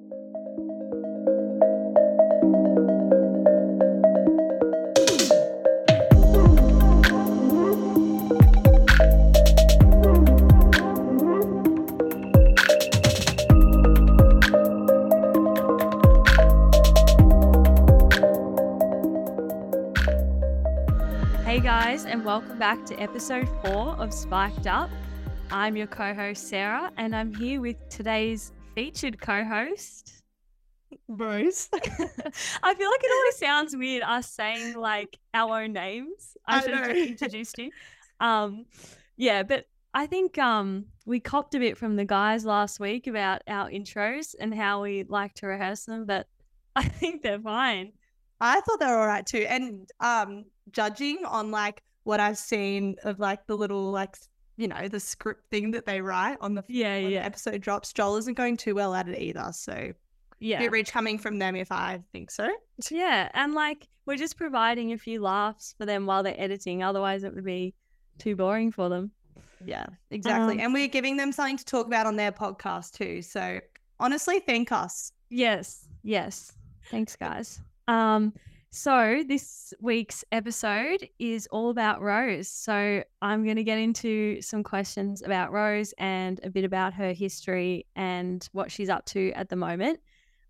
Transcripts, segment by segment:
Hey guys, and welcome back to episode 4 of Spiked Up. I'm your co-host Sarah, and I'm here with today's featured co-host, Rose. I feel like it always sounds weird us saying like our own names. I should have just introduced you. But I think we copped a bit from the guys last week about our intros and how we like to rehearse them, but I think they're fine. I thought they were all right too. And judging on like what I've seen of like the little like, you know, the script thing that they write on the when the episode drops, Joel isn't going too well at it either. So bit rich coming from them if I think so. Yeah, and like we're just providing a few laughs for them while they're editing. Otherwise it would be too boring for them. Yeah, exactly. And we're giving them something to talk about on their podcast too. So honestly, thank us. Yes. Thanks, guys. So this week's episode is all about Rose. So I'm going to get into some questions about Rose and a bit about her history and what she's up to at the moment.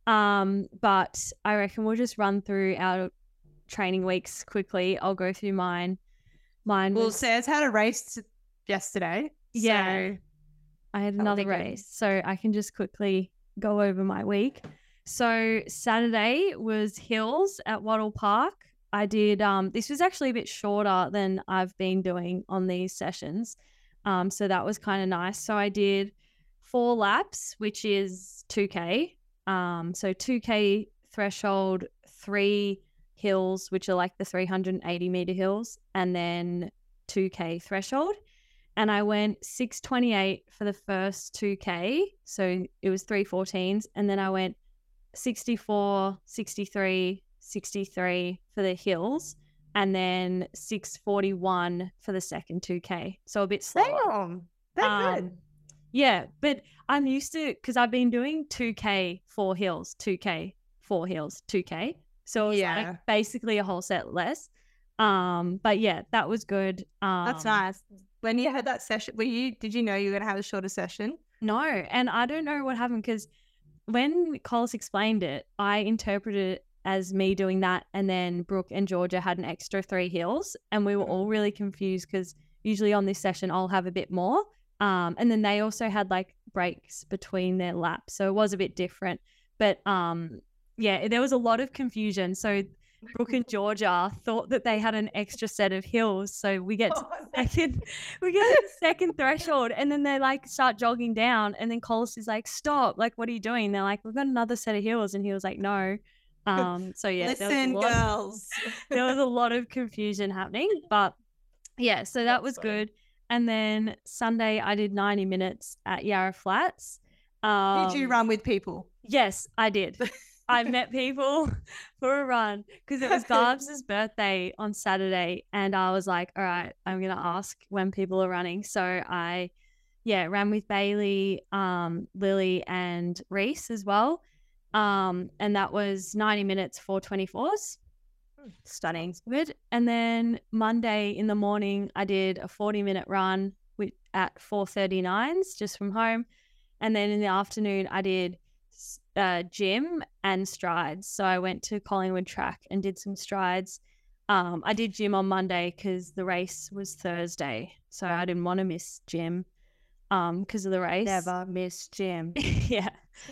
But I reckon we'll just run through our training weeks quickly. I'll go through mine. Well, Sarah's had a race yesterday. Yeah, I had another race. So I can just quickly go over my week. So Saturday was hills at Wattle Park. I did, this was actually a bit shorter than I've been doing on these sessions. So that was kind of nice. So I did 4 laps, which is 2K. So 2K threshold, 3 hills, which are like the 380 meter hills, and then 2K threshold. And I went 6:28 for the first 2K. So it was 3:14s. And then I went 64, 63, 63 for the hills, and then 6:41 for the second 2K. So a bit slower. Damn, that's good. Yeah, but I'm used to, because I've been doing 2K 4 hills, 2K 4 hills, 2K. So it was like basically a whole set less. But yeah, that was good. That's nice. When you had that session, did you know you were gonna have a shorter session? No, and I don't know what happened, because when Collis explained it, I interpreted it as me doing that, and then Brooke and Georgia had an extra 3 hills, and we were all really confused because usually on this session I'll have a bit more. And then they also had like breaks between their laps, so it was a bit different. But there was a lot of confusion. So Brooke and Georgia thought that they had an extra set of hills, so we get to the second threshold, and then they like start jogging down, and then Collis is like, "Stop! Like, what are you doing?" They're like, "We've got another set of hills," and he was like, "No." So yeah, listen, girls. There was a lot of confusion happening, but yeah, so that was good. And then Sunday I did 90 minutes at Yarra Flats. Did you run with people? Yes, I did. I met people for a run because it was Garbs' birthday on Saturday, and I was like, all right, I'm going to ask when people are running. So I, ran with Bailey, Lily and Reese as well. And that was 90 minutes, 4:24s. Stunning. Good. And then Monday in the morning, I did a 40-minute run at 4:39s just from home. And then in the afternoon, I did gym and strides. So I went to Collingwood track and did some strides. I did gym on Monday because the race was Thursday, so I didn't want to miss gym because of the race. Never miss gym. Yeah.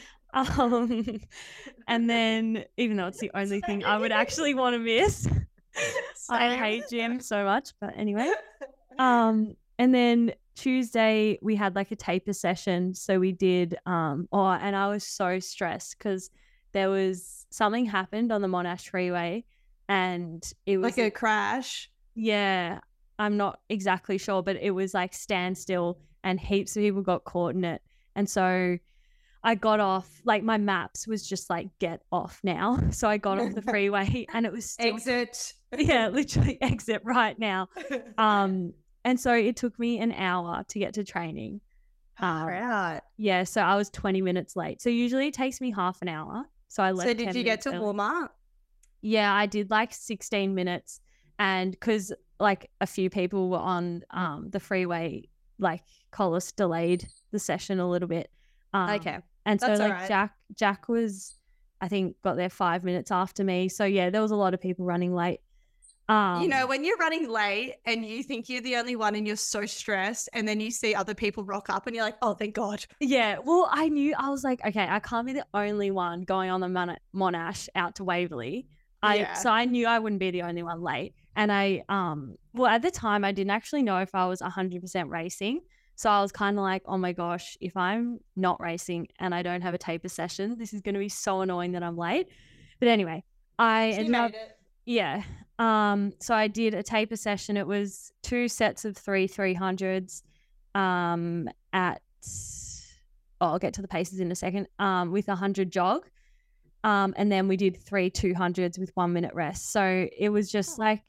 And then, even though it's the only thing I would actually want to miss, I hate gym so much. But anyway, and then Tuesday we had like a taper session. So we did, and I was so stressed because there was something happened on the Monash Freeway, and it was like a crash. Yeah, I'm not exactly sure, but it was like standstill, and heaps of people got caught in it, and so I got off, like my maps was just like, get off now. So I got off the freeway and it was still, exit. Yeah, literally exit right now. And so it took me an hour to get to training. Right. Yeah, so I was 20 minutes late. So usually it takes me half an hour. So I left. So did you get to warm up? Yeah, I did like 16 minutes, and because like a few people were on the freeway, like Collis delayed the session a little bit. Okay. And so That's like all right. Jack was, I think, got there 5 minutes after me. So yeah, there was a lot of people running late. You know, when you're running late and you think you're the only one and you're so stressed, and then you see other people rock up and you're like, oh, thank God. Yeah. Well, I was like, okay, I can't be the only one going on the Monash out to Waverley. So I knew I wouldn't be the only one late. And well, at the time I didn't actually know if I was 100% racing. So I was kind of like, oh my gosh, if I'm not racing and I don't have a taper session, this is going to be so annoying that I'm late. But anyway, yeah. So I did a taper session. It was 2 sets of 300s I'll get to the paces in a second, with 100 jog. And then we did 3 200s with 1 minute rest. So it was just like,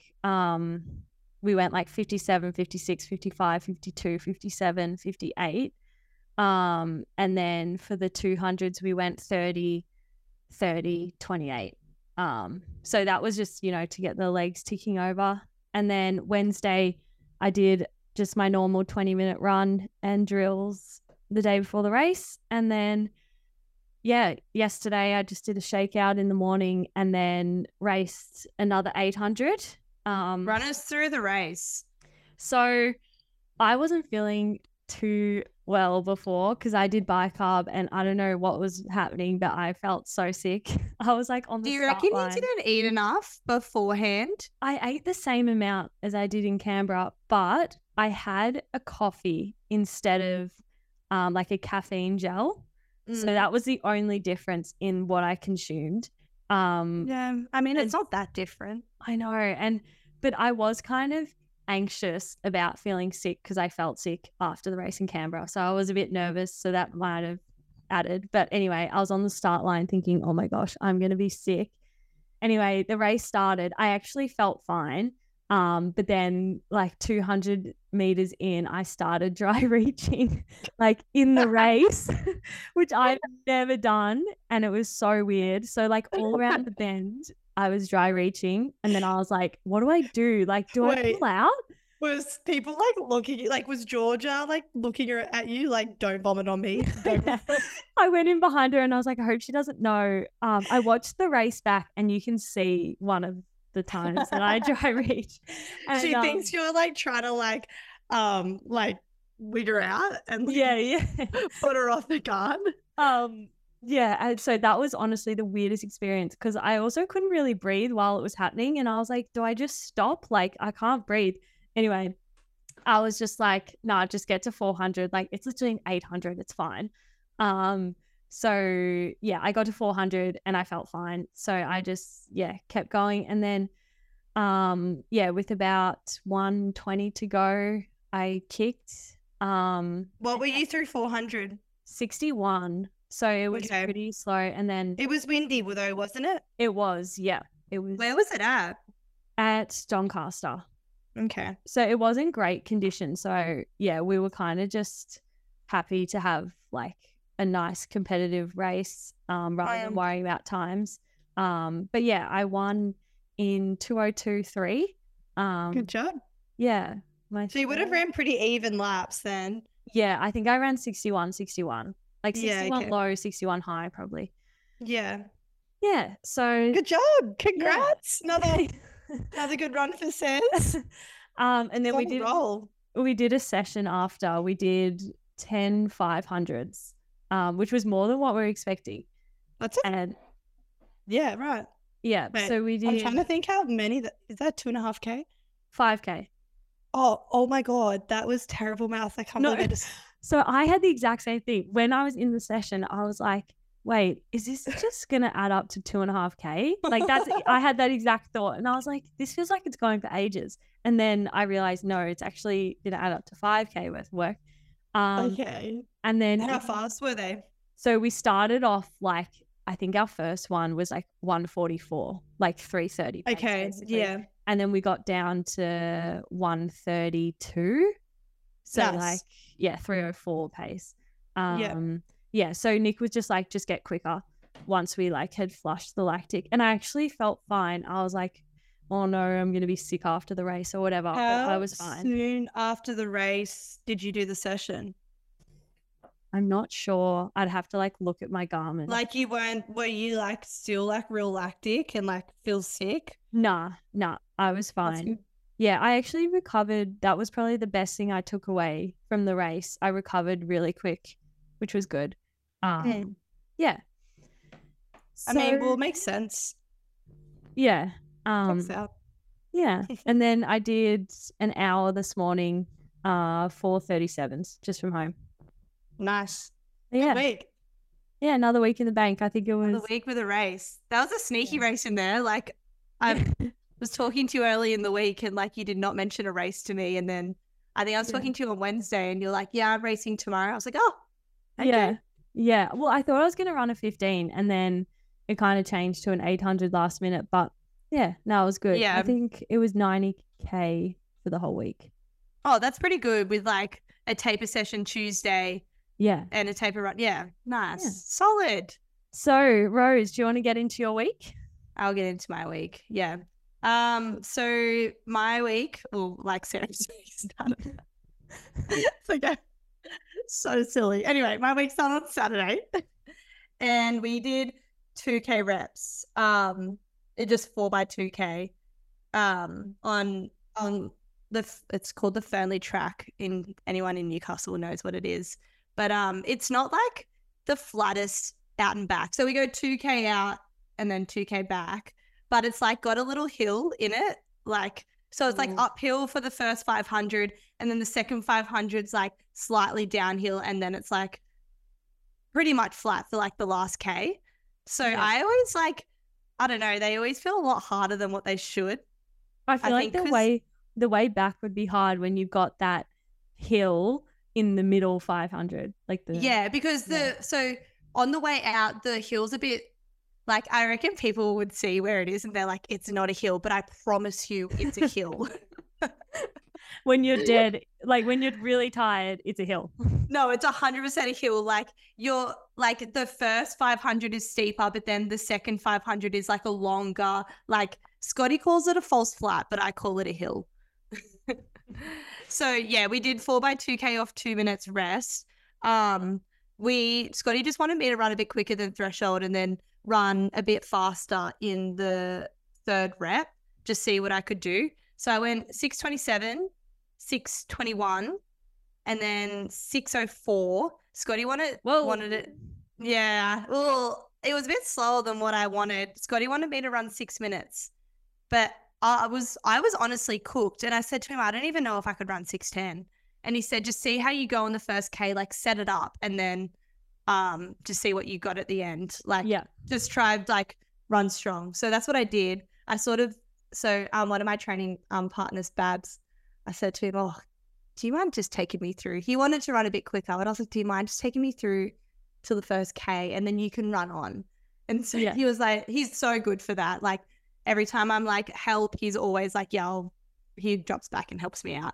we went like 57, 56, 55, 52, 57, 58. And then for the 200s, we went 30, 30, 28. So that was just, you know, to get the legs ticking over. And then Wednesday, I did just my normal 20-minute run and drills the day before the race. And then, yeah, yesterday I just did a shakeout in the morning and then raced another 800. Run us through the race. So I wasn't feeling too well before because I did bicarb and I don't know what was happening, but I felt so sick. I was like on the start line. Do you reckon you didn't eat enough beforehand? I ate the same amount as I did in Canberra, but I had a coffee instead of like a caffeine gel. So that was the only difference in what I consumed. Yeah, I mean, it's not that different. I know. But I was kind of anxious about feeling sick because I felt sick after the race in Canberra. So I was a bit nervous. So that might have added. But anyway, I was on the start line thinking, oh my gosh, I'm going to be sick. Anyway, the race started. I actually felt fine. But then like 200 meters in, I started dry reaching like in the race, which I've never done. And it was so weird. So like all around the bend, I was dry reaching. And then I was like, what do I do? Like, do I pull out? Was people like looking, like was Georgia like looking at you like, don't vomit on me? I went in behind her and I was like, I hope she doesn't know. I watched the race back and you can see one of the times that I dry reach. And, she thinks you're like trying to like wig her out and like, put her off the gun. Yeah, and so that was honestly the weirdest experience because I also couldn't really breathe while it was happening. And I was like, do I just stop? Like, I can't breathe. Anyway, I was just like, nah, just get to 400. Like, it's literally an 800. It's fine. So, yeah, I got to 400 and I felt fine. So I just, kept going. And then, with about 120 to go, I kicked. What were you through 400? 61. So it was pretty slow. And then it was windy though, wasn't it? It was, yeah. It was. Where was it at? At Doncaster. Okay. So it wasn't great condition. So yeah, we were kind of just happy to have like a nice competitive race rather than worrying about times. But yeah, I won in 2:02.3. Good job. Yeah. So you would have ran pretty even laps then. Yeah, I think I ran 61. Like 61 low, 61 high, probably. Yeah. Yeah. So good job. Congrats. Yeah. Another good run for Sez. And then we did a session after. We did 10 500s, which was more than what we were expecting. That's it. And yeah, right. Yeah. Wait, so we did. I'm trying to think how many. Is that 2.5K? 5K. Oh my God, that was terrible math. I can't believe it. So I had the exact same thing. When I was in the session, I was like, wait, is this just going to add up to 2.5K? Like I had that exact thought. And I was like, this feels like it's going for ages. And then I realized, no, it's actually going to add up to 5K worth of work. Okay. And then. How fast were they? So we started off like, I think our first one was like 144, like 330. Okay. Basically. Yeah. And then we got down to 132. So nice. 304 pace. Yeah, so Nick was just like, just get quicker once we like had flushed the lactic. And I actually felt fine. I was like, oh no, I'm going to be sick after the race or whatever. But I was fine. How soon after the race did you do the session? I'm not sure. I'd have to like look at my Garmin. Like were you like still like real lactic and like feel sick? Nah, I was fine. Yeah, I actually recovered. That was probably the best thing I took away from the race. I recovered really quick, which was good. Yeah. So, I mean, well, it makes sense. Yeah. Yeah. And then I did an hour this morning, 4:37s just from home. Nice. Yeah. Good week. Yeah, another week in the bank. I think it was another week with a race. That was a sneaky race in there. Like I was talking to you early in the week and like you did not mention a race to me. And then I think I was talking to you on Wednesday and you're like, yeah, I'm racing tomorrow. I was like, oh, okay. Yeah. Well, I thought I was going to run a 15 and then it kind of changed to an 800 last minute. But yeah, no, it was good. Yeah. I think it was 90K for the whole week. Oh, that's pretty good with like a taper session Tuesday. Yeah. And a taper run. Yeah. Nice. Yeah. Solid. So, Rose, do you want to get into your week? I'll get into my week. Yeah. So my week, well, like Sarah's week started. It's okay. So silly. Anyway, my week started on Saturday and we did 2K reps. It just 4x2K. On it's called the Fernley track. Anyone in Newcastle knows what it is. But it's not like the flattest out and back. So we go 2K out and then 2K back, but it's like got a little hill in it. Like, so it's like uphill for the first 500 and then the second 500's like slightly downhill and then it's like pretty much flat for like the last K. So I always like, I don't know, they always feel a lot harder than what they should. I feel like the way back would be hard when you've got that hill in the middle 500, like because so on the way out the hill's a bit like, I reckon people would see where it is and they're like, it's not a hill, but I promise you it's a hill. When you're dead, like when you're really tired, it's a hill. No, it's 100% a hill. Like you're like the first 500 is steeper, but then the second 500 is like a longer, like Scotty calls it a false flat, but I call it a hill. So yeah, we did 4x2K off 2 minutes rest. Scotty just wanted me to run a bit quicker than threshold and then run a bit faster in the third rep, just see what I could do. So I went 6:27, 6:21, and then 6:04. Scotty wanted it. Yeah. Well, it was a bit slower than what I wanted. Scotty wanted me to run 6 minutes, but I was honestly cooked. And I said to him, I don't even know if I could run 6:10. And he said, just see how you go on the first K, like set it up and then just see what you got at the end. Like just try like run strong. So that's what I did. One of my training partners, Babs, I said to him, oh, do you mind just taking me through? He wanted to run a bit quicker, but I was like, do you mind just taking me through to the first K and then you can run on? And so he was like, he's so good for that. Like every time I'm like, help, he's always like, he drops back and helps me out.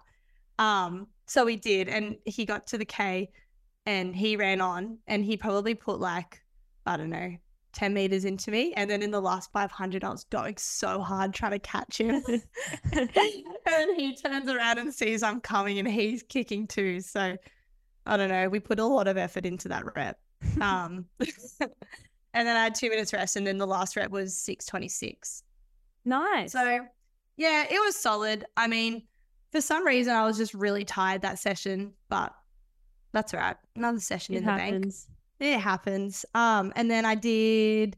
So we did, and he got to the K and he ran on and he probably put like, I don't know, 10 meters into me. And then in the last 500, I was going so hard trying to catch him. And he turns around and sees I'm coming and he's kicking too. So I don't know. We put a lot of effort into that rep. And then I had 2 minutes rest and then the last rep was 6:26. Nice. So yeah, it was solid. I mean, for some reason I was just really tired that session, but that's all right. Another session in the bank. It happens. And then I did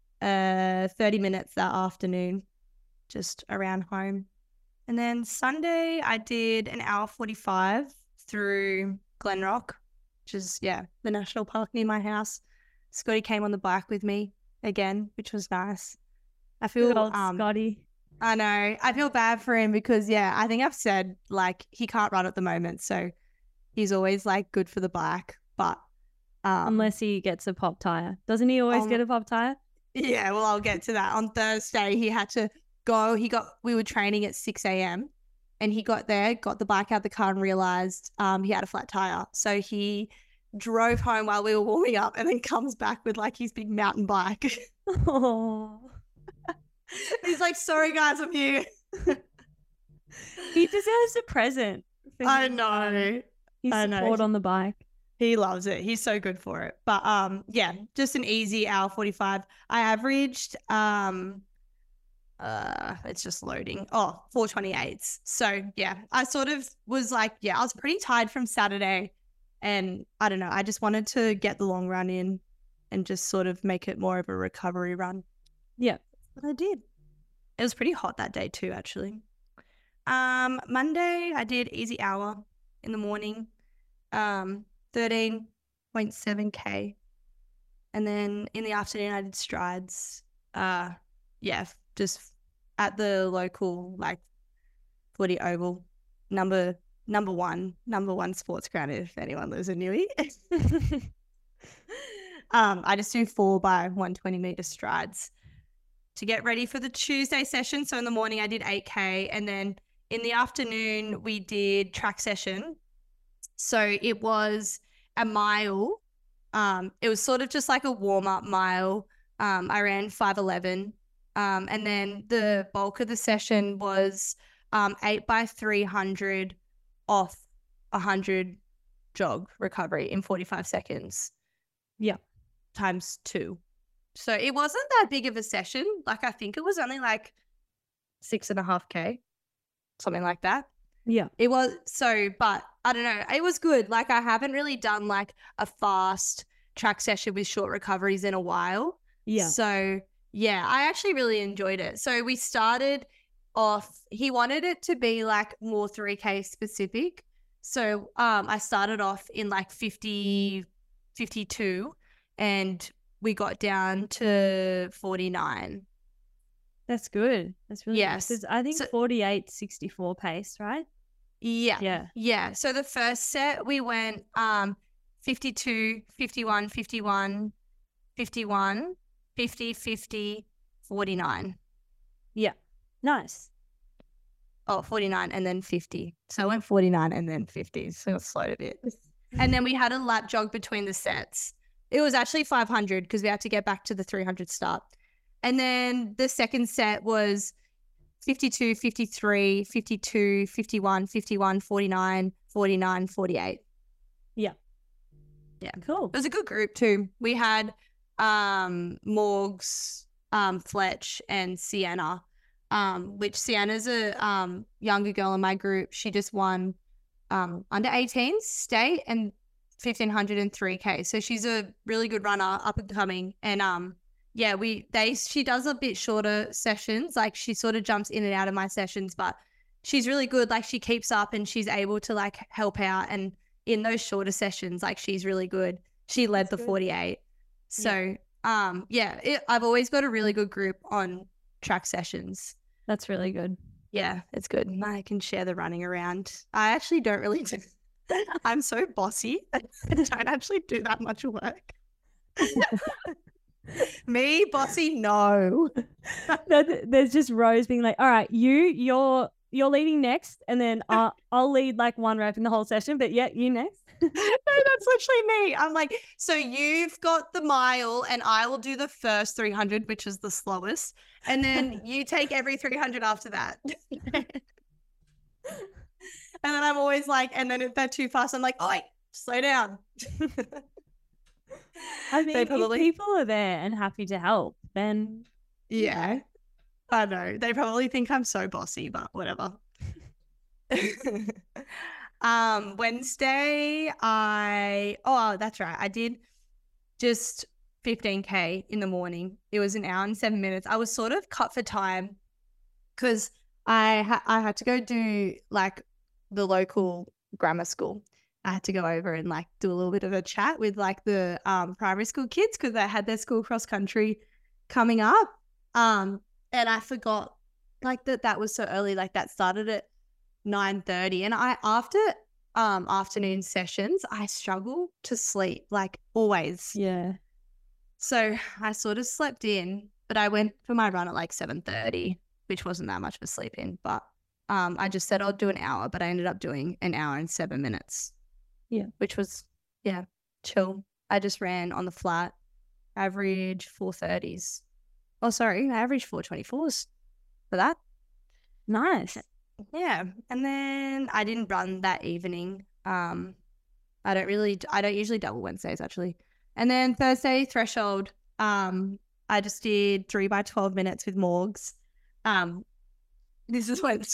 30 minutes that afternoon, just around home. And then Sunday I did an hour 45 through Glenrock, which is, the national park near my house. Scotty came on the bike with me again, which was nice. I feel Scotty. I know. I feel bad for him because, I think I've said, like, he can't run at the moment. So he's always, like, good for the bike. But unless he gets a pop tire. Doesn't he always get a pop tire? Yeah, well, I'll get to that. On Thursday, he had to go. We were training at 6 a.m. and he got there, got the bike out of the car and realised he had a flat tire. So he drove home while we were warming up, and then comes back with like his big mountain bike. Oh. He's like, sorry guys, I'm here. He deserves a present. I know. His support on the bike. He loves it. He's so good for it. But yeah, just an easy hour 45. I averaged it's just loading. 4:28. So yeah, I sort of was like, I was pretty tired from Saturday, and I don't know, I just wanted to get the long run in and just sort of make it more of a recovery run. Yeah. But I did. It was pretty hot that day too, actually. Monday I did easy hour in the morning, 13.7K. And then in the afternoon I did strides. Just at the local like footy oval, number one sports ground, if anyone lives in Newey. I just do 4 by 120 meter strides to get ready for the Tuesday session. So in the morning I did 8K, and then in the afternoon we did track session. So it was a mile. It was sort of just like a warm-up mile. I ran 5:11. And then the bulk of the session was 8 by 300 off 100 jog recovery in 45 seconds. Yeah. Times 2. So it wasn't that big of a session. Like I think it was only like 6.5K, something like that. Yeah. It was but I don't know. It was good. Like I haven't really done like a fast track session with short recoveries in a while. Yeah. So yeah, I actually really enjoyed it. So we started off, he wanted it to be like more 3K specific. So I started off in like 50, 52, and we got down to 49. That's good. That's really good. Because I think 48.64 pace, right? Yeah. Yeah. Yeah. So the first set we went 52, 51, 51, 51, 50, 50, 49. Yeah. Nice. 49 and then 50. So I went 49 and then 50. So it slowed a bit. And then we had a lap jog between the sets. It was actually 500 because we had to get back to the 300 start. And then the second set was 52, 53, 52, 51, 51, 49, 49, 48. Yeah. Yeah. Cool. It was a good group too. We had Morgs, Fletch, and Sienna, which Sienna's a younger girl in my group. She just won under 18s state and 1500 and 3K. So she's a really good runner, up and coming. And she does a bit shorter sessions. Like she sort of jumps in and out of my sessions, but she's really good. Like she keeps up and she's able to like help out. And in those shorter sessions, like she's really good. She led the 48. So I've always got a really good group on track sessions. That's really good. Yeah, it's good. And I can share the running around. I actually don't really do. I'm so bossy. I don't actually do that much work. Me, bossy, no. There's just Rose being like, all right, you're leading next, and then I'll lead like one rep in the whole session, but yeah, you next. No, that's literally me. I'm like, so you've got the mile and I will do the first 300, which is the slowest. And then you take every 300 after that. And then I'm always like, and then if they're too fast, I'm like, oh, wait, slow down. I mean, if people are there and happy to help, then yeah, I know. They probably think I'm so bossy, but whatever. Wednesday, that's right. I did just 15K in the morning. It was an hour and 7 minutes. I was sort of cut for time because I had to go do like the local grammar school. I had to go over and like do a little bit of a chat with like the primary school kids because they had their school cross country coming up. And I forgot like that was so early. Like that started at 9:30, and after afternoon sessions I struggle to sleep, like always. Yeah. So I sort of slept in, but I went for my run at like 7:30, which wasn't that much of a sleep in, but I just said I'll do an hour, but I ended up doing an hour and 7 minutes. Yeah. Which was, yeah, chill. I just ran on the flat, average 4:30s. Oh, sorry, I averaged 4:24s for that. Nice. Yeah, and then I didn't run that evening. I don't usually double Wednesdays actually. And then Thursday threshold, I just did 3 by 12 minutes with Morgs. This is when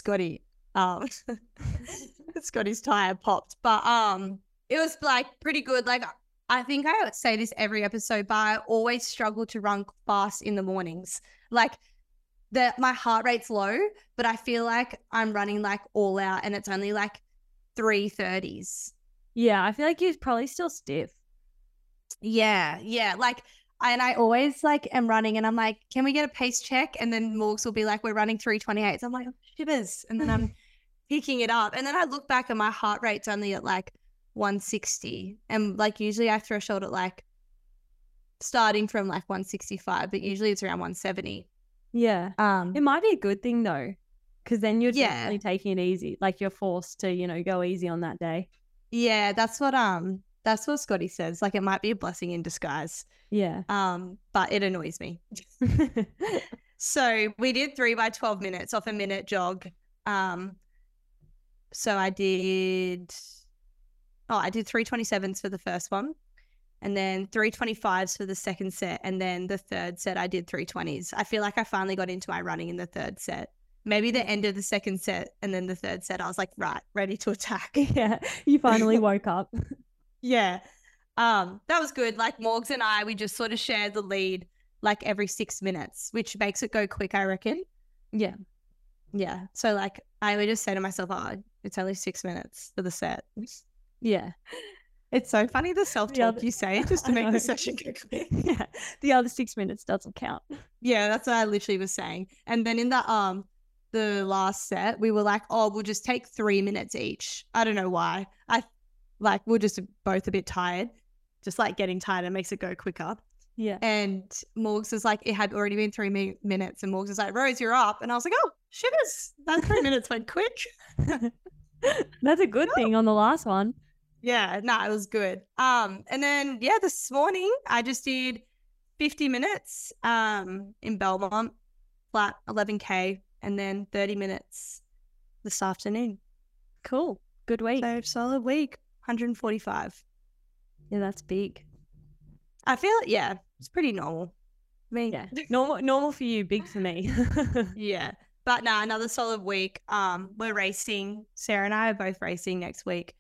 Scotty's tire popped, but it was like pretty good. Like I think I would say this every episode, but I always struggle to run fast in the mornings. Like my heart rate's low, but I feel like I'm running like all out and it's only like 3:30s. Yeah, I feel like you're probably still stiff. Yeah. Like, and I always like am running and I'm like, can we get a pace check? And then Morgs will be like, we're running 3:28. So I'm like, oh, shivers. And then I'm picking it up. And then I look back and my heart rate's only at like 160. And like usually I threshold at like starting from like 165, but usually it's around 170. Yeah. It might be a good thing though, because then you're definitely taking it easy. Like you're forced to, go easy on that day. Yeah, that's what Scotty says. Like it might be a blessing in disguise. Yeah. But it annoys me. So we did 3 by 12 minutes off a minute jog. So I did 3:27s for the first one, and then 3:25s for the second set, and then the third set I did 3:20s. I feel like I finally got into my running in the third set. Maybe the end of the second set and then the third set, I was like, right, ready to attack. Yeah, you finally woke up. Yeah. That was good. Like Morgs and I, we just sort of shared the lead like every 6 minutes, which makes it go quick, I reckon. Yeah. Yeah. So like I would just say to myself, oh, it's only 6 minutes for the set. Yeah. It's so funny the self-talk you say just to make the session go quick. Yeah. The other 6 minutes doesn't count. Yeah, that's what I literally was saying. And then in the last set, we were like, oh, we'll just take 3 minutes each. I don't know why. We're just both a bit tired. Just like getting tired, it makes it go quicker. Yeah. And Morgs was like, it had already been 3 minutes. And Morgs was like, Rose, you're up. And I was like, oh, shivers. That 3 minutes went quick. That's a good thing on the last one. Yeah, no, it was good. And then, yeah, this morning I just did 50 minutes in Belmont, flat 11K, and then 30 minutes this afternoon. Cool. Good week. So solid week, 145. Yeah, that's big. I feel, yeah, it's pretty normal. I mean, yeah, normal for you, big for me. Yeah. But no, another solid week. We're racing. Sarah and I are both racing next week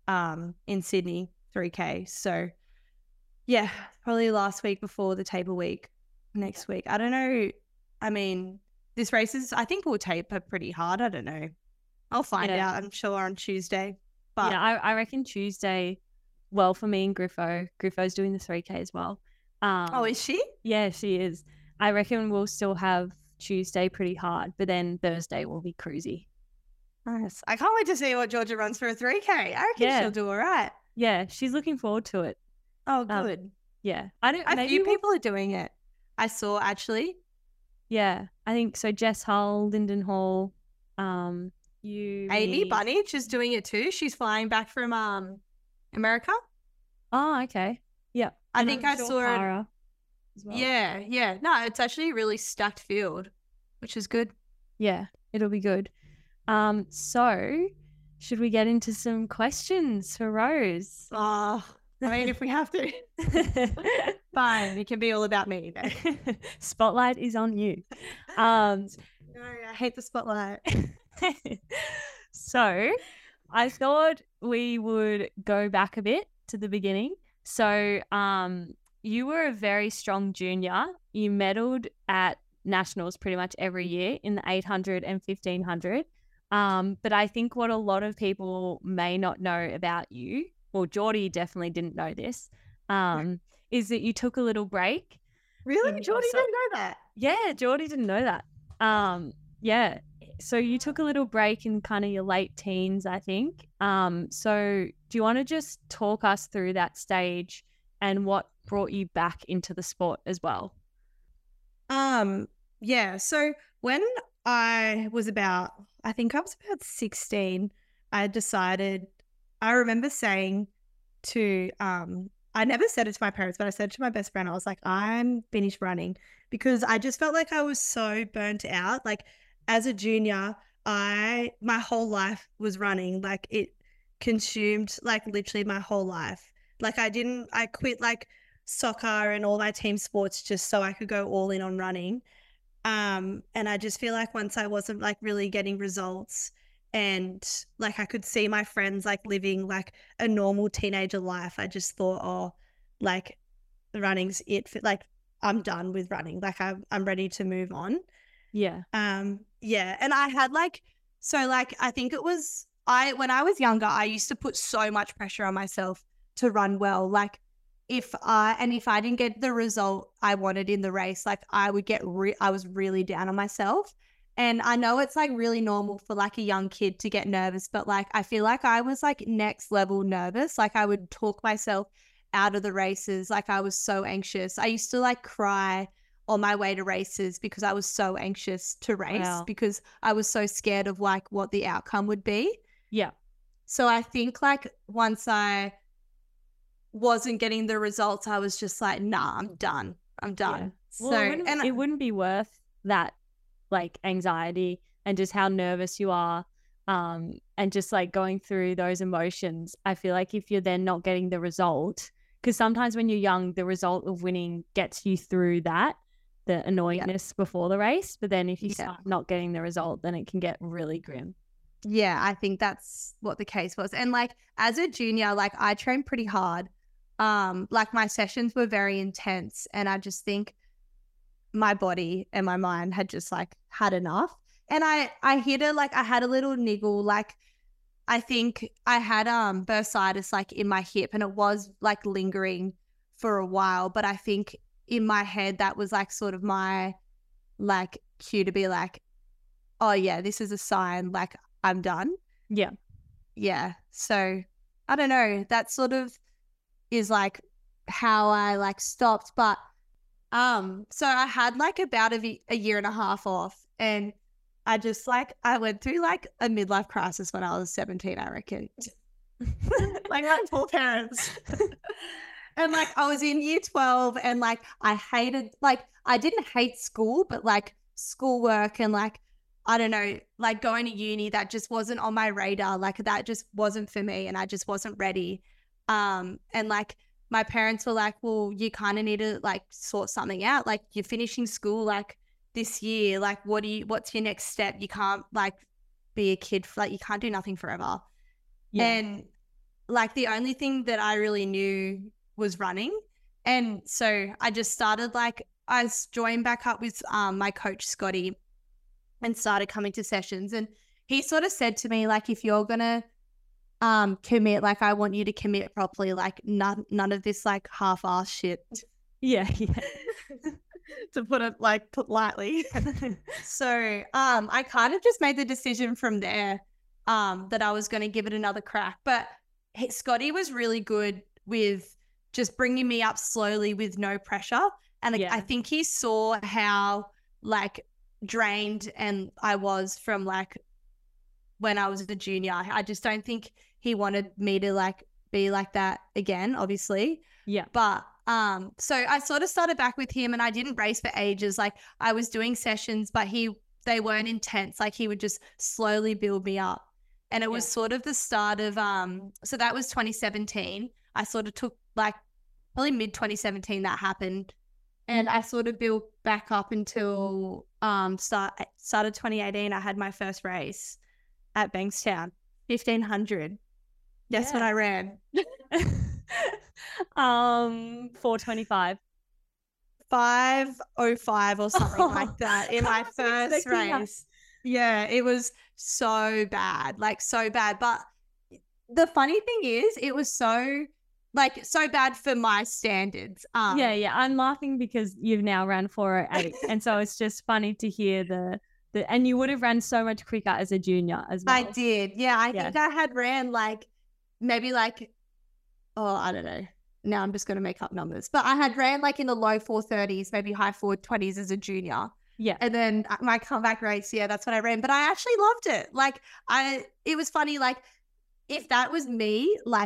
in Sydney, 3K. So, yeah, probably last week before the taper week next week. I don't know. I mean, this race is, I think we'll taper pretty hard. I don't know. I'll find out, I'm sure, on Tuesday. But yeah, I reckon Tuesday, well, for me and Griffo. Griffo's doing the 3K as well. Oh, is she? Yeah, she is. I reckon we'll still have Tuesday pretty hard, but then Thursday will be cruisy. Nice. I can't wait to see what Georgia runs for a 3K. I reckon she'll do all right. Yeah, she's looking forward to it. Oh, good. Yeah. A few people are doing it. I saw, actually. Yeah, I think so. Jess Hull, Lyndon Hall, Amy Bunnage is doing it too. She's flying back from America. Oh, okay. Yeah. I think I saw her as well. Yeah. No, it's actually a really stacked field, which is good. Yeah, it'll be good. So should we get into some questions for Rose? Oh, I mean, if we have to. Fine, it can be all about me. Spotlight is on you. No, I hate the spotlight. So I thought we would go back a bit to the beginning. So you were a very strong junior. You medalled at nationals pretty much every year in the 800 and 1500. But I think what a lot of people may not know about you, well, Geordie definitely didn't know this, is that you took a little break. Really? Geordie didn't know that? Yeah, Geordie didn't know that. Yeah. So you took a little break in kind of your late teens, I think. So do you want to just talk us through that stage and what brought you back into the sport as well? Yeah. So when I was about 16, I remember saying to I never said it to my parents, but I said to my best friend, I was like, I'm finished running, because I just felt like I was so burnt out. Like as a junior, my whole life was running. Like it consumed like literally my whole life. Like I quit like soccer and all my team sports just so I could go all in on running. And I just feel like once I wasn't like really getting results, and like I could see my friends like living like a normal teenager life, I just thought, oh, like running's it for, like I'm done with running. Like I'm ready to move on. Yeah. Yeah. And I had like, so like I think it was when I was younger, I used to put so much pressure on myself to run well. Like if I didn't get the result I wanted in the race, like I would get I was really down on myself. And I know it's like really normal for like a young kid to get nervous, but like I feel like I was like next level nervous. Like I would talk myself out of the races. Like I was so anxious. I used to like cry on my way to races because I was so anxious to race. Wow. Because I was so scared of like what the outcome would be. Yeah. So I think like once I wasn't getting the results, I was just like, nah, I'm done. Yeah. Well, so it wouldn't be worth that like anxiety and just how nervous you are, and just like going through those emotions. I feel like if you're then not getting the result, because sometimes when you're young, the result of winning gets you through that, the annoyingness before the race. But then if you start not getting the result, then it can get really grim. Yeah, I think that's what the case was. And like as a junior, like I trained pretty hard. Like my sessions were very intense, and I just think my body and my mind had just like had enough. And I hit it, like I had a little niggle, like I think I had bursitis like in my hip, and it was like lingering for a while, but I think in my head that was like sort of my like cue to be like, oh yeah, this is a sign, like I'm done. Yeah. Yeah. So I don't know, that sort of is like how I like stopped. But so I had like about a year and a half off, and I just like I went through like a midlife crisis when I was 17, I reckon. Like my poor parents. And like I was in year 12, and like I hated, like I didn't hate school, but like schoolwork and like I don't know, like going to uni, that just wasn't on my radar. Like that just wasn't for me, and I just wasn't ready. And like my parents were like, well, you kind of need to like sort something out. Like you're finishing school like this year. Like what's your next step? You can't like be a kid for like, you can't do nothing forever. Yeah. And like the only thing that I really knew was running. And so I just started like, I joined back up with my coach, Scotty, and started coming to sessions. And he sort of said to me, like, if you're going to commit, like I want you to commit properly, like none of this like half-ass shit. Yeah. To put it like lightly. So I kind of just made the decision from there that I was going to give it another crack. But Scotty was really good with just bringing me up slowly with no pressure. And I think he saw how like drained and I was from like when I was a junior. I just don't think he wanted me to like be like that again, obviously. Yeah. But so I sort of started back with him, and I didn't race for ages. Like I was doing sessions, but they weren't intense. Like he would just slowly build me up. And it was sort of the start of so that was 2017. I sort of took like probably mid 2017 that happened. And I sort of built back up until started 2018. I had my first race at Bankstown, 1500. That's when I ran. 4:25. 5:05 or something like that in my first race. Yeah, it was so bad, like so bad. But the funny thing is, it was so bad for my standards. Yeah. I'm laughing because you've now ran 4:08, and so it's just funny to hear the and you would have ran so much quicker as a junior as well. I did. Yeah, I think I had ran like maybe like, oh, I don't know. Now I'm just going to make up numbers. But I had ran like in the low 4:30s, maybe high 4:20s as a junior. Yeah. And then my comeback race, that's what I ran. But I actually loved it. Like it was funny. Like if that was me, like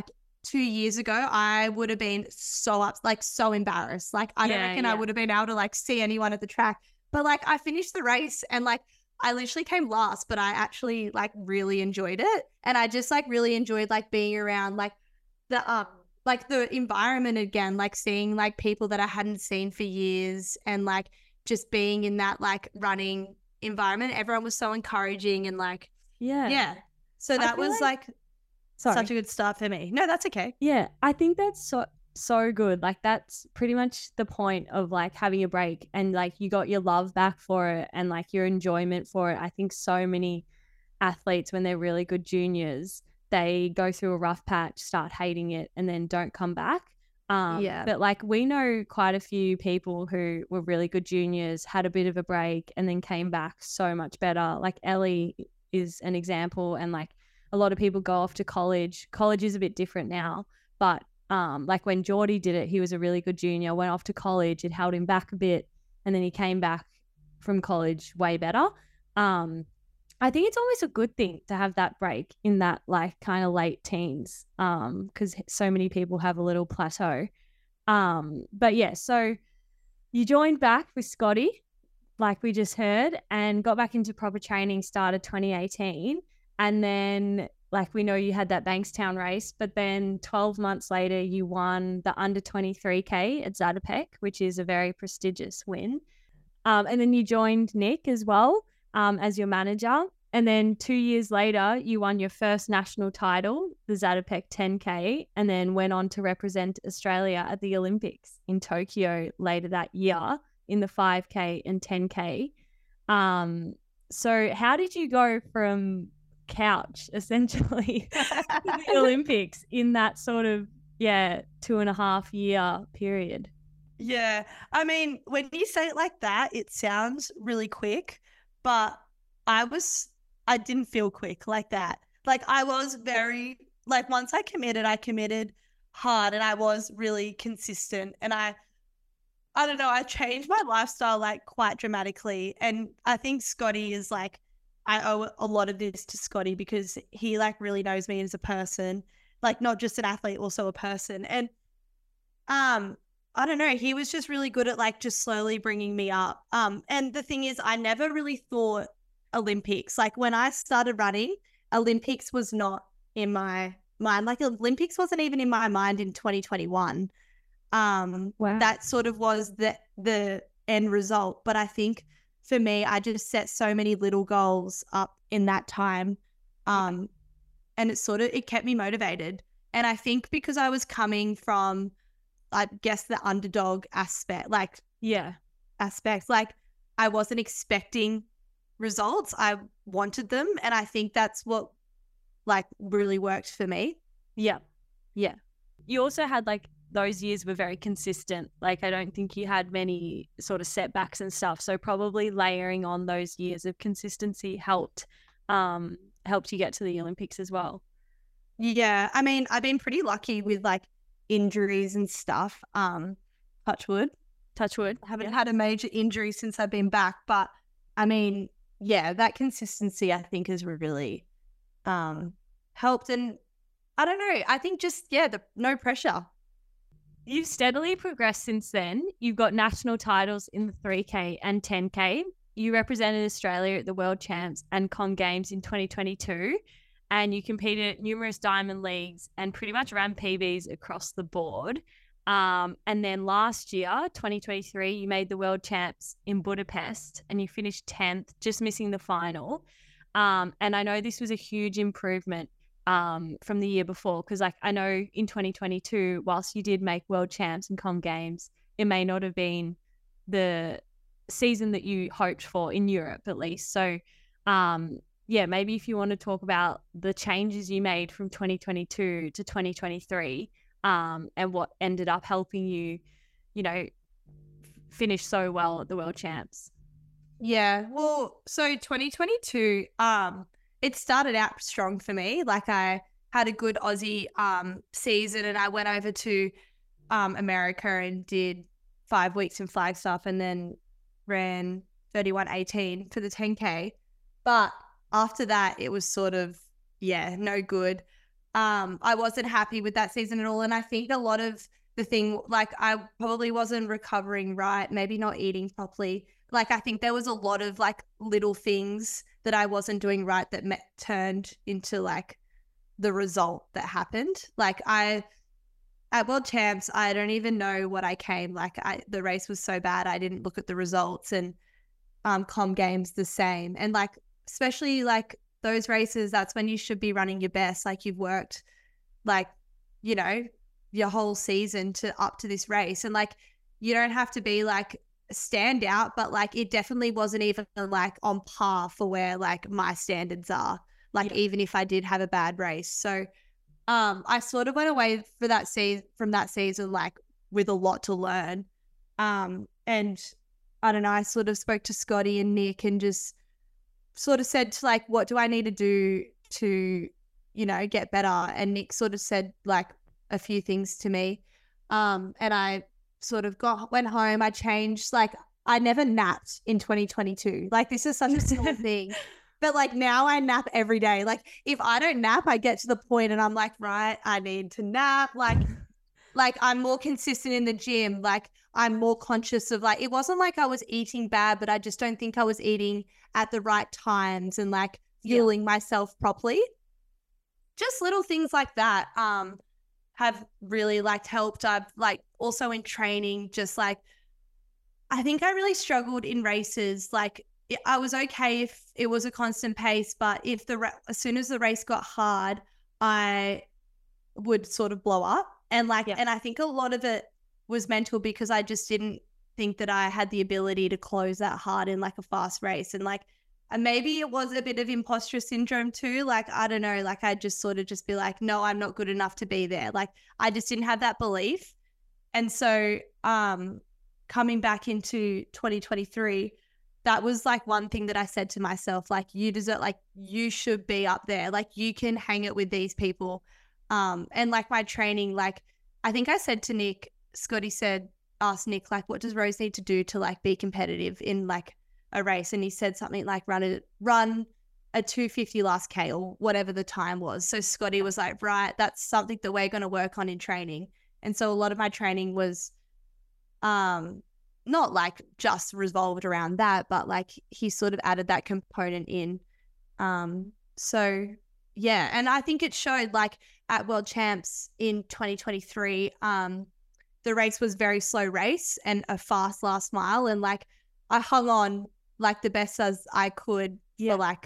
2 years ago, I would have been so embarrassed. Like, I don't reckon I would have been able to like see anyone at the track. But like, I finished the race and like, I literally came last, but I actually like really enjoyed it. And I just like really enjoyed like being around like the environment again, like seeing like people that I hadn't seen for years and like just being in that like running environment. Everyone was so encouraging and like, yeah. So that was like such a good start for me. No, that's okay. Yeah, I think that's so good. Like, that's pretty much the point of like having a break, and like you got your love back for it and like your enjoyment for it. I think so many athletes, when they're really good juniors, they go through a rough patch, start hating it, and then don't come back. But like, we know quite a few people who were really good juniors, had a bit of a break, and then came back so much better. Like Ellie is an example, and like a lot of people go off to college. College is a bit different now, but like when Geordie did it, he was a really good junior, went off to college, it held him back a bit, and then he came back from college way better. I think it's always a good thing to have that break in that like kind of late teens, because so many people have a little plateau. But yeah, so you joined back with Scotty, like we just heard, and got back into proper training, started 2018. And then, like, we know you had that Bankstown race, but then 12 months later, you won the under 23K at Zatopek, which is a very prestigious win. And then you joined Nick as well as your manager. And then 2 years later, you won your first national title, the Zatopek 10K, and then went on to represent Australia at the Olympics in Tokyo later that year in the 5K and 10K. So how did you go from couch essentially to the Olympics in that sort of 2.5 year period? Yeah, I mean, when you say it like that, it sounds really quick, but I didn't feel quick like that. Like, I was very, like, once I committed hard, and I was really consistent, and I don't know, I changed my lifestyle like quite dramatically. And I think Scotty is like, I owe a lot of this to Scotty, because he like really knows me as a person, like not just an athlete, also a person. And I don't know, he was just really good at like just slowly bringing me up. And the thing is, I never really thought Olympics. Like, when I started running, Olympics was not in my mind. Like, Olympics wasn't even in my mind in 2021. Wow. That sort of was the end result. But I think for me, I just set so many little goals up in that time. And it kept me motivated. And I think because I was coming from, I guess, the underdog aspect, like I wasn't expecting results. I wanted them. And I think that's what like really worked for me. Yeah. Yeah. You also had like, those years were very consistent. Like, I don't think you had many sort of setbacks and stuff. So probably layering on those years of consistency helped you get to the Olympics as well. Yeah. I mean, I've been pretty lucky with like injuries and stuff. Touch wood. I haven't had a major injury since I've been back. But I mean, yeah, that consistency I think has really helped. And I don't know, I think just, no pressure. You've steadily progressed since then. You've got national titles in the 3K and 10K. You represented Australia at the World Champs and Com Games in 2022, and you competed at numerous Diamond Leagues and pretty much ran PBs across the board. And then last year, 2023, you made the World Champs in Budapest and you finished 10th, just missing the final. And I know this was a huge improvement from the year before, because like I know in 2022, whilst you did make World Champs and Com Games, it may not have been the season that you hoped for in Europe, at least. So maybe if you want to talk about the changes you made from 2022 to 2023 and what ended up helping you, finish so well at the World Champs. Yeah, well, so 2022, it started out strong for me. Like, I had a good Aussie season, and I went over to America and did 5 weeks in Flagstaff and then ran 31:18 for the 10K. But after that, it was sort of, no good. I wasn't happy with that season at all. And I think a lot of the thing, like I probably wasn't recovering right, maybe not eating properly. Like I think there was a lot of like little things that I wasn't doing right that turned into like the result that happened. Like at World Champs, I don't even know what I came. Like the race was so bad, I didn't look at the results, and Com Games the same. And like, especially like those races, that's when you should be running your best. Like you've worked like, you know, your whole season to up to this race. And like, you don't have to be like a standout, but like it definitely wasn't even like on par for where like my standards are. Like even if I did have a bad race. So I sort of went away for that from that season, like with a lot to learn. And I don't know, I sort of spoke to Scotty and Nick and just sort of said to like, what do I need to do to, you know, get better? And Nick sort of said like a few things to me. And I sort of went home. I changed, like I never napped in 2022. Like this is such a small thing. But like now I nap every day. Like if I don't nap, I get to the point and I'm like, right, I need to nap. Like I'm more consistent in the gym. Like I'm more conscious of like, it wasn't like I was eating bad, but I just don't think I was eating at the right times and like fueling myself properly. Just little things like that have really like helped. I've like also in training, just like, I think I really struggled in races. Like I was okay if it was a constant pace, but if as soon as the race got hard, I would sort of blow up. And like, and I think a lot of it was mental because I just didn't think that I had the ability to close that hard in like a fast race. And like, and maybe it was a bit of imposter syndrome too. Like, I don't know, like I'd just sort of just be like, no, I'm not good enough to be there. Like I just didn't have that belief. And so coming back into 2023, that was like one thing that I said to myself, like you deserve, like you should be up there. Like you can hang it with these people. And like my training, like I think I said to Nick, Scotty asked Nick, like, what does Rose need to do to like be competitive in like a race? And he said something like run a 250 last K or whatever the time was. So Scotty was like, right, that's something that we're going to work on in training. And so a lot of my training was not like just revolved around that, but like he sort of added that component in. So yeah, and I think it showed like at World Champs in 2023, the race was very slow race and a fast last mile. And like I hung on like the best as I could for like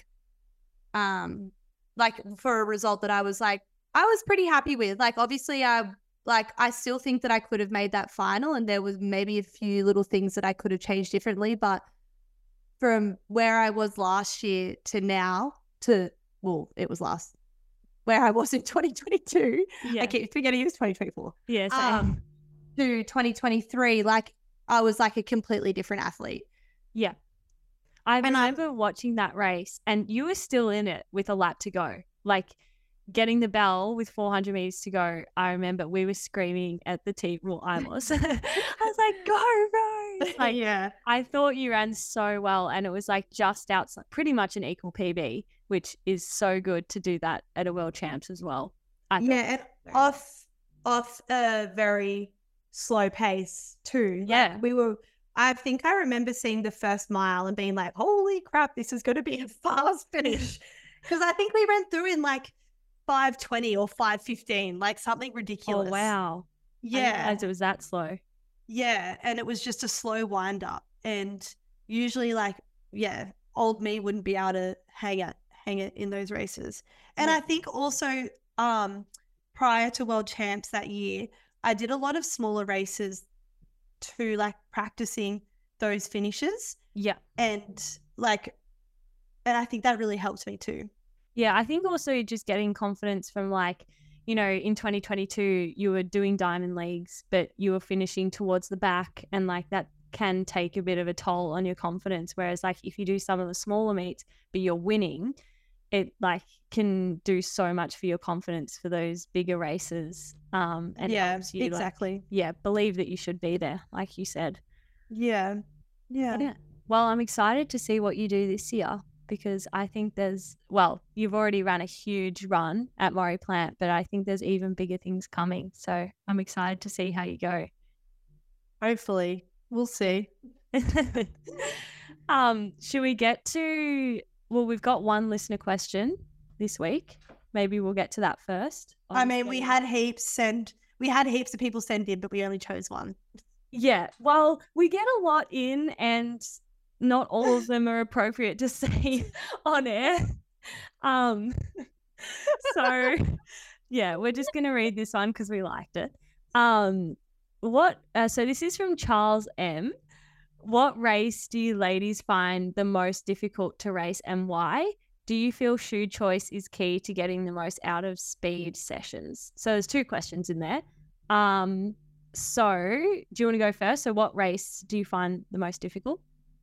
for a result that I was pretty happy with. Like obviously I still think that I could have made that final and there was maybe a few little things that I could have changed differently, but from where I was last year to now it was where I was in 2022. I keep forgetting it was 2024. Yes. To 2023, like I was like a completely different athlete. Yeah. I remember watching that race and you were still in it with a lap to go. Like getting the bell with 400 meters to go. I remember we were screaming at the team. Well, I was. I was like, go, Rose. Like, yeah. I thought you ran so well and it was like just outside, pretty much an equal PB, which is so good to do that at a World Champs as well. And off a very slow pace too. Yeah. Like I think I remember seeing the first mile and being like, holy crap, this is going to be a fast finish. Because I think we ran through in like 5:20 or 5:15, like something ridiculous. Oh, wow. Yeah. As it was that slow. Yeah. And it was just a slow wind up. And usually like, old me wouldn't be able to hang it in those races. And I think also prior to World Champs that year, I did a lot of smaller races to like practicing those finishes. Yeah. And I think that really helped me too. Yeah, I think also just getting confidence from like, you know, in 2022 you were doing diamond leagues, but you were finishing towards the back and like that can take a bit of a toll on your confidence. Whereas like if you do some of the smaller meets, but you're winning, it like can do so much for your confidence for those bigger races. And helps you exactly. Believe that you should be there, like you said. Yeah. Well, I'm excited to see what you do this year. because I think you've already run a huge run at Maurie Plant, but I think there's even bigger things coming. So I'm excited to see how you go. Hopefully. We'll see. Should we get to, we've got one listener question this week. Maybe we'll get to that first. I mean, we had heaps of people send in, but we only chose one. Yeah. Well, we get a lot in and not all of them are appropriate to say on air. So yeah, we're just going to read this one because we liked it. So this is from Charles M. What race do you ladies find the most difficult to race and why? Do you feel shoe choice is key to getting the most out of speed sessions? So there's 2 questions in there. So do you want to go first? So what race do you find the most difficult?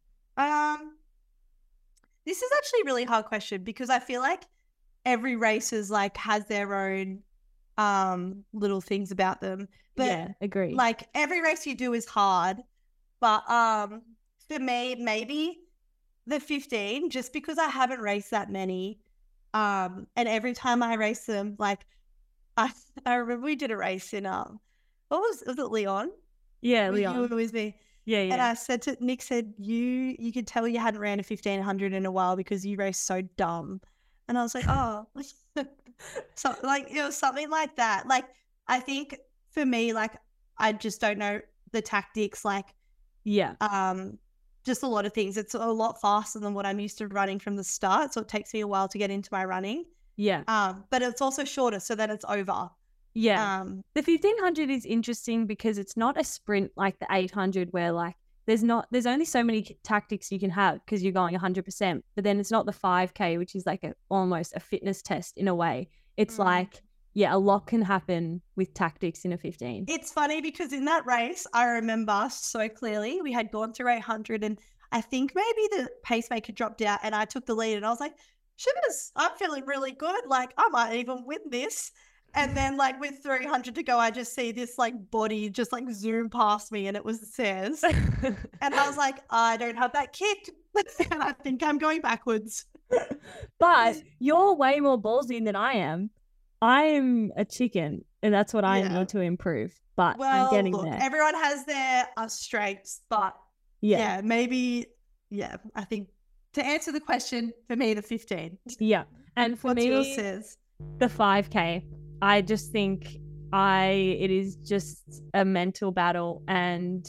This is actually a really hard question because I feel like every race is like has their own little things about them. But yeah, agree. Like every race you do is hard. But for me, maybe the 15, just because I haven't raced that many. And every time I race them, like I remember we did a race in was it Leon? Yeah, Leon. You were with me. Yeah. And I said to Nick, you could tell you hadn't ran a 1500 in a while because you raced so dumb. And I was like, oh, so like it was something like that. Like I think for me, like I just don't know the tactics. Like just a lot of things. It's a lot faster than what I'm used to running from the start, so it takes me a while to get into my running. But it's also shorter, so then it's over. The 1500 is interesting because it's not a sprint like the 800 where like there's only so many tactics you can have because you're going 100%, but then it's not the 5K, which is like almost a fitness test in a way. It's like, a lot can happen with tactics in a 15. It's funny because in that race, I remember so clearly we had gone through 800 and I think maybe the pacemaker dropped out and I took the lead and I was like, shivers, I'm feeling really good. Like I might even win this. And then like with 300 to go, I just see this like body just like zoom past me and it was Says. And I was like, I don't have that kick. And I think I'm going backwards. But you're way more ballsy than I am. I'm a chicken and that's what I need to improve. But I'm getting there. Everyone has their strengths, but maybe, I think to answer the question, for me, the 15. Yeah. And for me, yours Says? The 5K. I just think it is just a mental battle and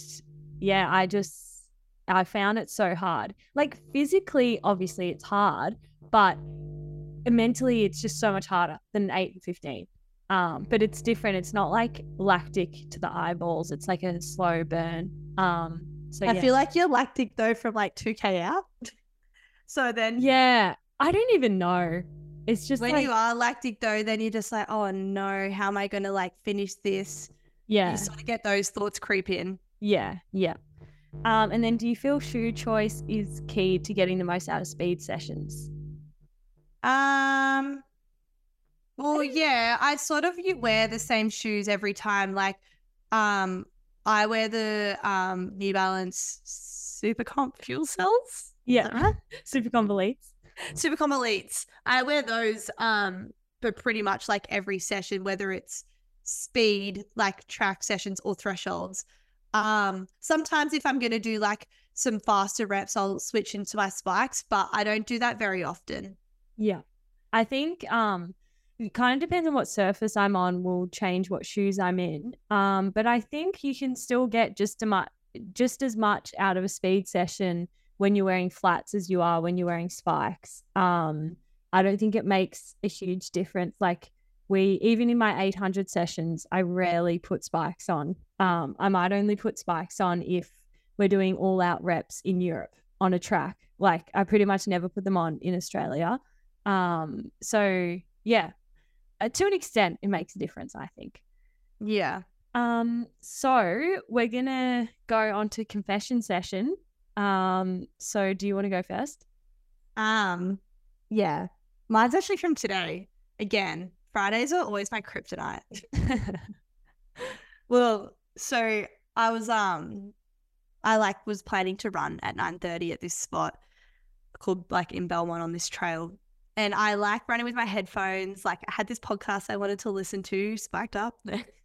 I found it so hard. Like physically, obviously it's hard, but mentally it's just so much harder than 8 and 15. But it's different. It's not like lactic to the eyeballs. It's like a slow burn. I feel like you're lactic though from like 2K out. So then I don't even know. It's just when you are lactic though, then you're just like, oh no, how am I going to like finish this? Yeah. You sort of get those thoughts creep in. Yeah. And then do you feel shoe choice is key to getting the most out of speed sessions? Well, yeah, I sort of wear the same shoes every time. Like, I wear the New Balance Supercomp Fuel Cells. Yeah, right? Supercomp Elites. Supercomp Elites. I wear those for pretty much like every session, whether it's speed, like track sessions or thresholds. Sometimes if I'm going to do like some faster reps, I'll switch into my spikes, but I don't do that very often. Yeah. I think it kind of depends on what surface I'm on will change what shoes I'm in. But I think you can still get just as much out of a speed session when you're wearing flats as you are when you're wearing spikes. I don't think it makes a huge difference. Like even in my 800 sessions, I rarely put spikes on. I might only put spikes on if we're doing all out reps in Europe on a track. Like I pretty much never put them on in Australia. So yeah, to an extent, it makes a difference, I think. Yeah. So we're going to go on to confession session. So do you want to go first? Yeah. Mine's actually from today. Again, Fridays are always my kryptonite. Well, so I was was planning to run at 9:30 at this spot. called like in Belmont on this trail. And I like running with my headphones. Like I had this podcast I wanted to listen to, spiked up.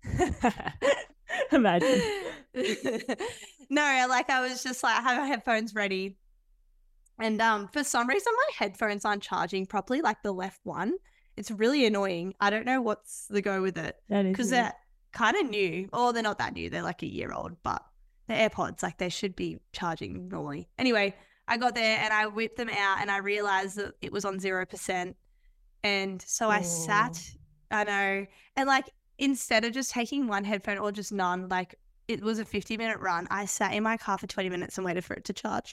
Imagine. No, like I was just like, I have my headphones ready. And for some reason, my headphones aren't charging properly, like the left one. It's really annoying. I don't know what's the go with it. Because they're kind of new. Or they're not that new. They're like a year old. But the AirPods, like they should be charging normally. Anyway, I got there and I whipped them out and I realized that it was on 0%. And so I sat, I know, and like instead of just taking one headphone or just none, like it was a 50-minute run. I sat in my car for 20 minutes and waited for it to charge.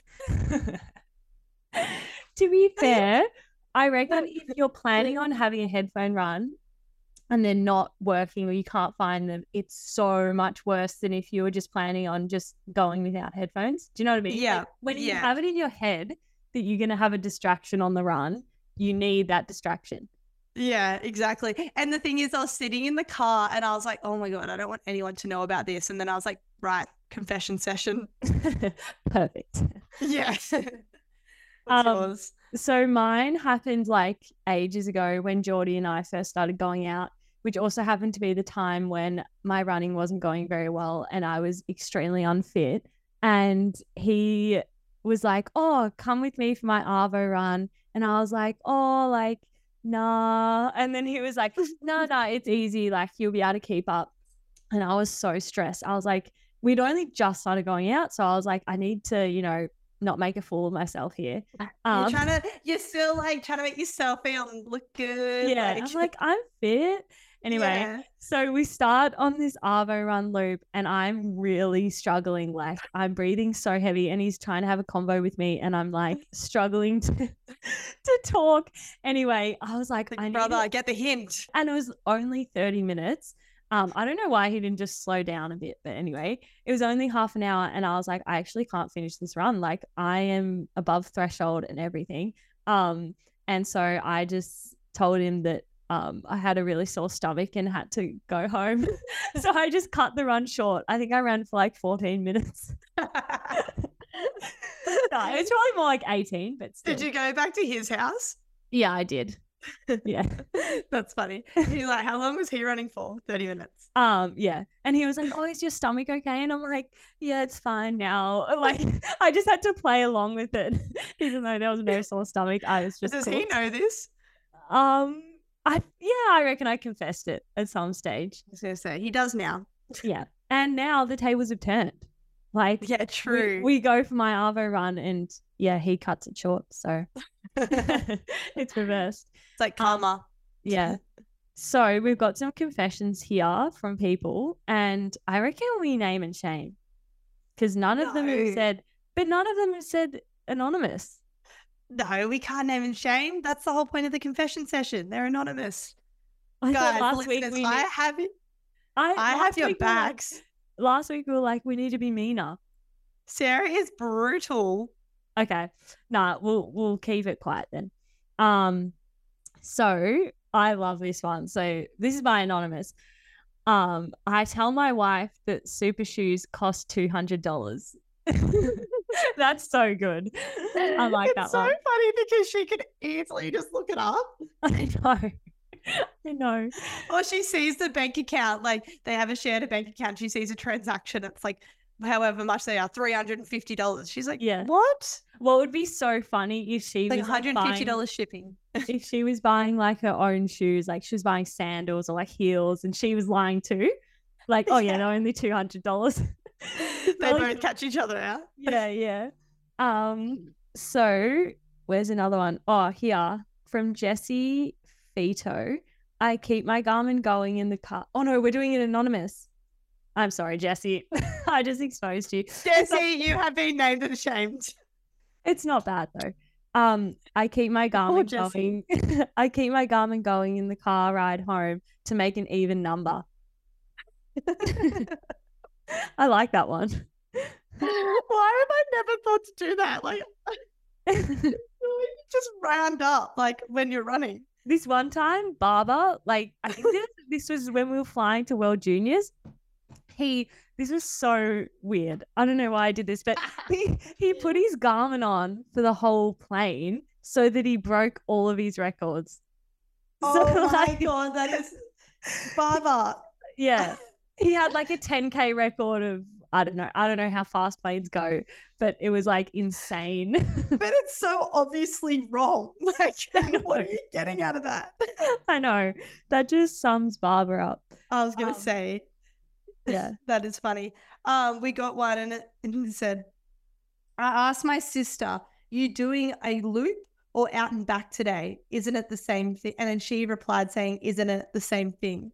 To be fair, I reckon if you're planning on having a headphone run and they're not working or you can't find them, it's so much worse than if you were just planning on just going without headphones. Do you know what I mean? Yeah. Like when you have it in your head that you're going to have a distraction on the run, you need that distraction. Yeah, exactly. And the thing is, I was sitting in the car and I was like, oh my God, I don't want anyone to know about this. And then I was like, right, confession session. Perfect. Yeah. What's yours? So mine happened like ages ago when Geordie and I first started going out, which also happened to be the time when my running wasn't going very well and I was extremely unfit. And he was like, oh, come with me for my Arvo run. And I was like, oh, like, nah. And then he was like, no, it's easy. Like, you'll be able to keep up. And I was so stressed. I was like, we'd only just started going out. So I was like, I need to, you know, not make a fool of myself here. You're still like trying to make yourself feel look good. Yeah. I'm like, I'm fit. Anyway, So we start on this Arvo run loop and I'm really struggling. Like I'm breathing so heavy and he's trying to have a convo with me and I'm like struggling to talk. Anyway, I was like, I get the hint. And it was only 30 minutes. I don't know why he didn't just slow down a bit, but anyway, it was only half an hour and I was like, I actually can't finish this run. Like I am above threshold and everything. And so I just told him that I had a really sore stomach and had to go home. So I just cut the run short. I think I ran for like 14 minutes. No, it's probably more like 18, but still. Did you go back to his house? Yeah, I did. Yeah. That's funny. He's like, how long was he running for? 30 minutes. Yeah. And he was like, oh, is your stomach okay? And I'm like, yeah, it's fine now. Like I just had to play along with it. Even though there was no sore stomach. I was just Does he know this? I reckon I confessed it at some stage. I was gonna say he does now. Yeah. And now the tables have turned. Like, yeah, true. We go for my Arvo run and yeah, he cuts it short. So it's reversed. It's like karma. Yeah. So we've got some confessions here from people and I reckon we name and shame because none of them have said anonymous. No, we can't name and shame. That's the whole point of the confession session. They're anonymous. Guys, I have your backs. Last week we were like, we need to be meaner. Sarah is brutal. Okay. Nah, we'll keep it quiet then. So I love this one. So this is by anonymous. I tell my wife that super shoes cost $200. That's so good. I like that one. It's so funny because she could easily just look it up. I know. Or she sees the bank account, like they have a shared bank account. She sees a transaction. It's like however much they are, $350. She's like, yeah. What would be so funny if she like was $150 shipping. If she was buying like her own shoes, like she was buying sandals or like heels and she was lying too. Like, oh yeah, they're only $200. They both catch each other out. Yeah. So where's another one? Oh, here from Jessie Fito. I keep my Garmin going in the car. Oh no, we're doing it anonymous. I'm sorry, Jessie. I just exposed you. Jessie, you have been named and shamed. It's not bad though. I keep my Garmin going. I keep my Garmin going in the car ride home to make an even number. I like that one. Why have I never thought to do that? Like, you just round up like when you're running. This one time, Barber, like I think this was when we were flying to World Juniors. this was so weird. I don't know why I did this, but he put his Garmin on for the whole plane so that he broke all of his records. Oh my God, that is Barbara. Yeah. He had like a 10K record of, I don't know how fast planes go, but it was like insane. But it's so obviously wrong. Like, what are you getting out of that? I know. That just sums Barbara up. I was going to say, yeah, that is funny. We got one and it said, I asked my sister, you doing a loop or out and back today? Isn't it the same thing? And then she replied saying, isn't it the same thing?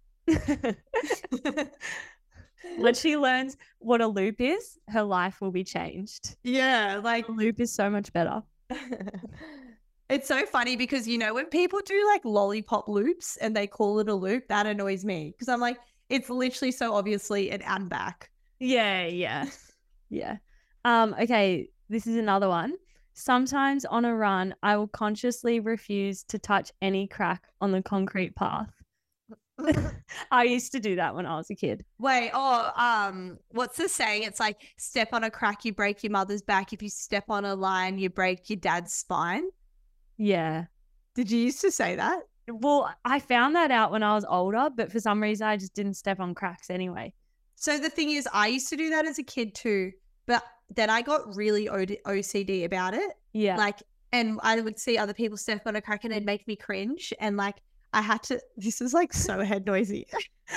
When she learns what a loop is, her life will be changed. Yeah, like a loop is so much better. It's so funny because, you know, when people do like lollipop loops and they call it a loop, that annoys me because I'm like, it's literally so obviously an and back. Yeah. Okay, this is another one. Sometimes on a run, I will consciously refuse to touch any crack on the concrete path. I used to do that when I was a kid. Wait, what's the saying? It's like, step on a crack, you break your mother's back. If you step on a line, you break your dad's spine. Yeah. Did you used to say that? Well, I found that out when I was older, but for some reason I just didn't step on cracks anyway. So the thing is, I used to do that as a kid too, but then I got really OCD about it. Yeah. Like, and I would see other people step on a crack and it'd make me cringe. And like, I had to, this is like so head noisy.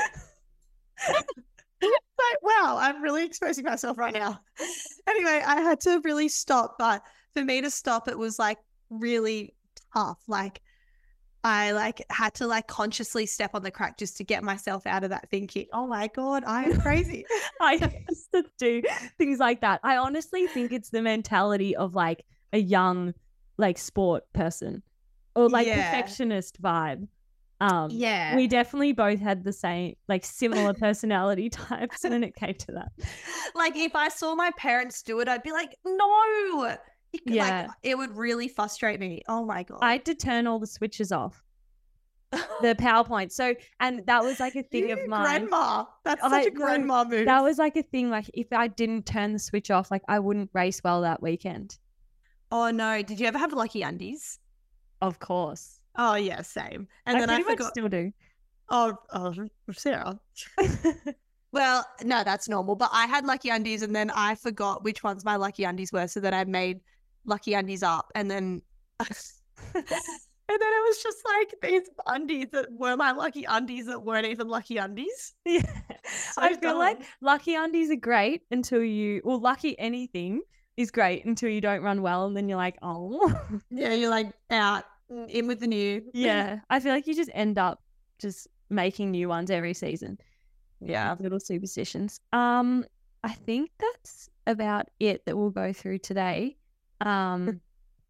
Like, wow, I'm really exposing myself right now. Anyway, I had to really stop. But for me to stop, it was like really tough. Like, I like had to like consciously step on the crack just to get myself out of that thinking, oh my God, I am crazy. I used to do things like that. I honestly think it's the mentality of like a young like sport person or like perfectionist vibe. We definitely both had the same like similar personality types when it came to that. Like if I saw my parents do it, I'd be like, no. Like, it would really frustrate me. Oh my God. I had to turn all the switches off. The PowerPoint. So, and that was like a thing of mine. Grandma. That's such a grandma move. That was like a thing. Like if I didn't turn the switch off, like I wouldn't race well that weekend. Oh no. Did you ever have Lucky Undies? Of course. Oh yeah, same. And then I forgot. Still do. Oh, Sarah. Well, no, that's normal. But I had Lucky Undies and then I forgot which ones my Lucky Undies were, so that I made Lucky Undies up, and then and then it was just like these undies that were my Lucky Undies that weren't even Lucky Undies. Yeah. So I feel like Lucky Undies are great until Lucky anything is great until you don't run well, and then you're like, oh. Yeah, you're like out. In with the new. Yeah. I feel like you just end up just making new ones every season. Yeah. Little superstitions. I think that's about it that we'll go through today. Thanks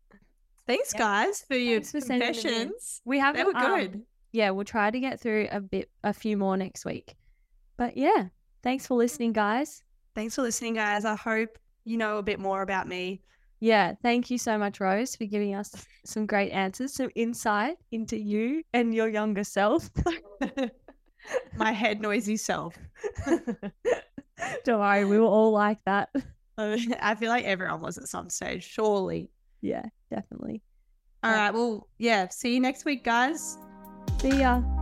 guys for your confessions. They were good. Yeah, we'll try to get through a few more next week. But yeah, thanks for listening, guys. Thanks for listening, guys. I hope you know a bit more about me. Yeah, thank you so much, Rose, for giving us some great answers, some insight into you and your younger self. My head noisy self. Don't worry, we were all like that. I feel like everyone was at some stage, surely. Yeah, definitely. All right, well, yeah, see you next week, guys. See ya.